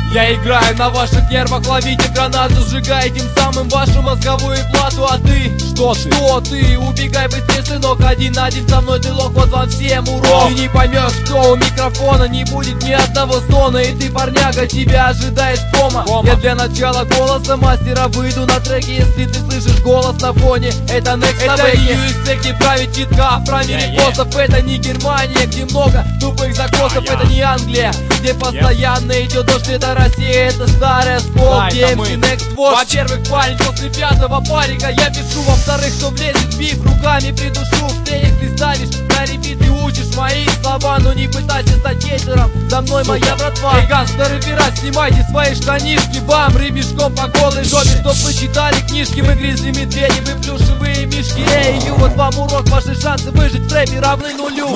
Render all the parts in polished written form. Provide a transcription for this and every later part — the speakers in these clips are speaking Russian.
Я играю на ваших нервах, ловите гранату, сжигая тем самым вашу мозговую плату. А ты? Что ты? Убегай быстрее, сынок, один на один со мной ты лох, вот вам всем урок. Ты не поймешь, что у микрофона не будет ни одного стона, и ты, парняга, тебя ожидает кома. Я для начала голоса мастера выйду на треке, если ты слышишь голос на фоне. Это Next на бэке. Это не USC, где правит читка, в мире боссов. Это не Германия, где много тупых закосов. Это не Англия, где постоянно идет дождь. Это Россия, это старая школа, где MC Next вождь. Во-первых, парень, после пятого парика я пишу. Во-вторых, кто влезет в биф, руками придушу. В-третьих, ты ставишь на репит и учишь мои слова, но не пытайся стать хейтером. За мной моя братва. Эй, гангстеры, пират, снимайте свои штанишки. Бам, рыбешком по голой жопе, чтоб вы читали книжки. Мы гризли медведи, вы плюшевые мишки. Эй, вот вам урок, ваши шансы выжить в рэпе равны нулю.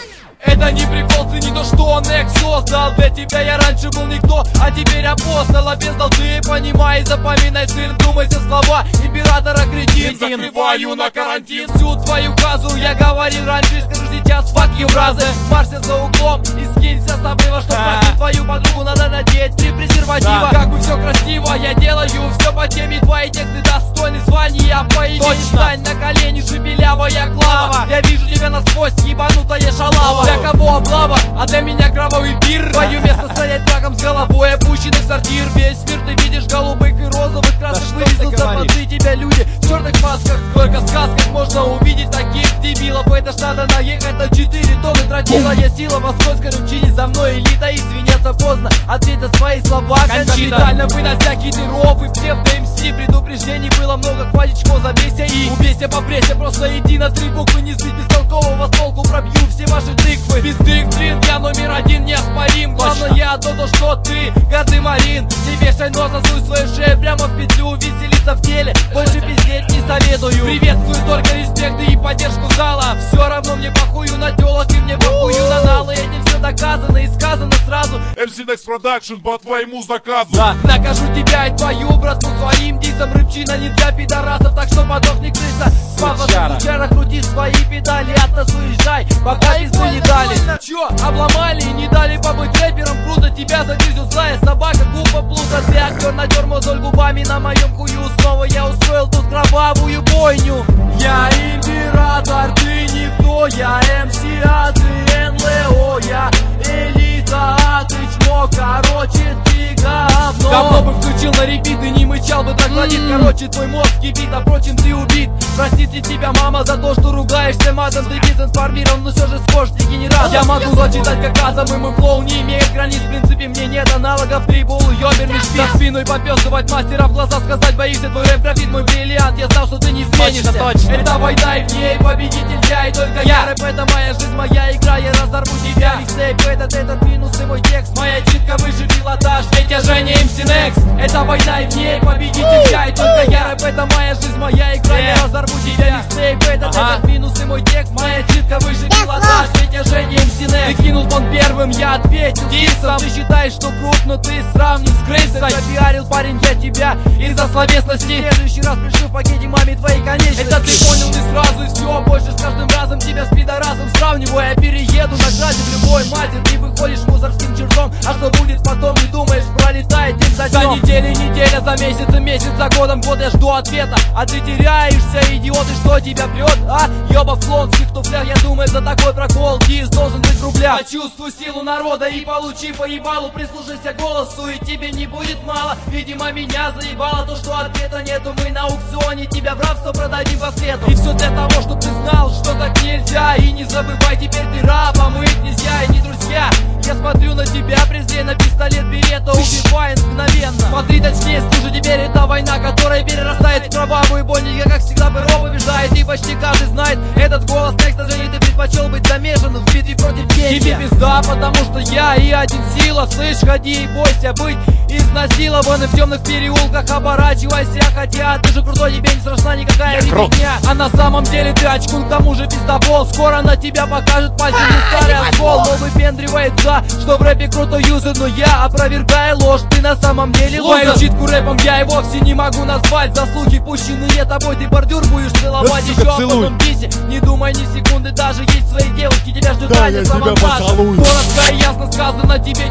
Это не прикол, ты не то, что Next создал. Для тебя я раньше был никто, а теперь апостол. Обездал ты, понимай, запоминай, сын, вдумайся в слова императора кретин. Закрываю на карантин всю твою казу. Я говорил раньше и скажу сейчас, fuck you, бразы. Марся за углом и скинься с обрыва, чтоб пробить твою подругу, надо надеть 3 презерватива. Как бы все красиво, я делаю все по теме. Твои тексты достойны звания. По имени встань на колени, шепелявая клава. Я вижу тебя насквозь, ебанутая шалава. Для кого облава, а для меня кровавый пир. Твое место стоять раком с головой, опущенный в сортир. Весь мир ты видишь голубых и розовых красок. Вывезутся под тебя люди в черных масках. Только в сказках можно увидеть таких дебилов. Это ж надо наехать на 4 тонны тротила. Я сила московской ручини, за мной элита. Извиняться поздно, ответь за свои слова. Капитально вынося хитеров и псевдо-МС. Предупреждений было много, хватит чего забейся и убейся по прессе. Просто иди на 3 буквы, не сбить бестолкового с толку. Пробью все ваши тыквы. Без доктрин я номер 1 неоспорим. Главное то, что ты гордый марин. Не вешай нос, засуй свою шею прямо в петлю. Веселиться в теле, больше пиздеть не советую. Приветствую только респект и поддержку зала. Все равно мне похую на телок и мне похую на налы. Этим все доказано и сказано сразу. MC Next Production по твоему заказу. Да. Накажу тебя и твою братку своим дисом. Рыбчина не для пидорасов, так что подохни крыса. Папа, сучара, крути свои педали. От нас уезжай, пока пизду не дали. Чё, обломали и не дали побыть рэпером? Круто, тебя загрызет злая собака, глупо плутать. Ты актер, натер мозоль губами на моем хую. Снова я устроил тут кровавую бойню. Я император, ты никто. Я МС, а ты НЛО. Я элита, а ты чмо. Короче, ты говно. Давно бы включил на репит и не мычал бы, так гладит. Короче, твой мозг кипит, а впрочем ты убит. Простит ли тебя мама за то, что ругаешься матом? Ты дезинформирован, но все же схож дегенерат. Я могу зачитать как азом, и мой флоу не имеет границ. В принципе, мне нет аналогов. Трибул, ёберный шпиц. За спиной попёсывать мастера в глаза, сказать боишься. Твой рэп графит, мой бриллиант. Я знал, что ты не изменишься. Точно. Это война, и в ней победитель я. И только я. Рэп — это моя жизнь, моя игра. Я разорву тебя. Микстейп этот минус и мой текст. Моя читка выше пилотаж. Притяжение MC Next. Это война, и в ней победитель я. И только я. Рэп — это моя жизнь, моя игра. Я разорву тебя. Микстейп этот минус и мой текст. Моя читка выше пилотаж. Притяжение MC Next. Ты кинул тон первым, я ответил дисом. Ты считаешь, что крут, но ты сравнен с крысой. Пропиарил, парень, я тебя из-за словесности. В следующий раз пришлю в пакете маме твои конечности. Это ты понял не сразу, и все, больше с каждым разом тебя с пидорасом сравниваю. Я перееду на граде в любой матер. Ты выходишь мусорским чертом, а что будет потом, не думаешь, пролетает день за днем. За неделей неделя, за месяцем месяц, за годом год. Я жду ответа, а ты теряешься, идиот. И что тебя прет, а? Ёба в клонских туфлях, я думаю, за такой прокол дис должен быть в рублях. Почувствуй силу народа и получи по ебалу. Прислушайся голосу, и тебе не будет мало. Видимо, меня заебало то, что ответа нету. Мы на аукционе тебя в рабство продадим по свету. И все для того, чтоб ты знал, что так нельзя. И не забывай, теперь ты раб, а мы князья и не друзья. Я смотрю на тебя, презренно, пистолет берета убивает мгновенно. Смотри точнее, слушай, теперь это война, которая перерастает в кровавую боль. Я, как всегда, ПРО побеждает, и почти каждый знает этот голос. Next, ты предпочел быть замешан в битве против гения. Тебе пизда, потому что я и один сила. Слышь, ходи и бойся быть изнасилован. И в темных переулках оборачивайся. Хотя ты же крутой, тебе не страшна никакая ребятня. А на самом деле ты очкун, к тому же пиздобол. Скоро на тебя покажет пальцем не старый оскол. Но выпендривается, что в рэпе крутой юзер. Но я опровергаю ложь, ты на самом деле лузер. Твою читку рэпом я и вовсе не могу назвать. Заслуги пущенные тобой, ты бордюр будешь целовать. Еще в потом дисе, не думай ни секунды. Даже есть свои девушки, тебя ждут, да, я тебя поцелую. Коротко и ясно сказано тебе, теперь это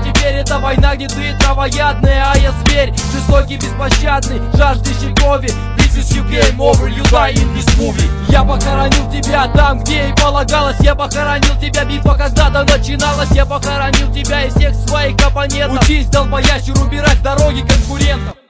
Эта война, где ты травоядная, а я зверь, жестокий, беспощадный, жаждущий крови. This is your game over, you die in this movie. Я похоронил тебя там, где и полагалось. Я похоронил тебя, битва когда-то начиналась. Я похоронил тебя и всех своих оппонентов. Учись, долбоящер, убирать с дороги конкурентов.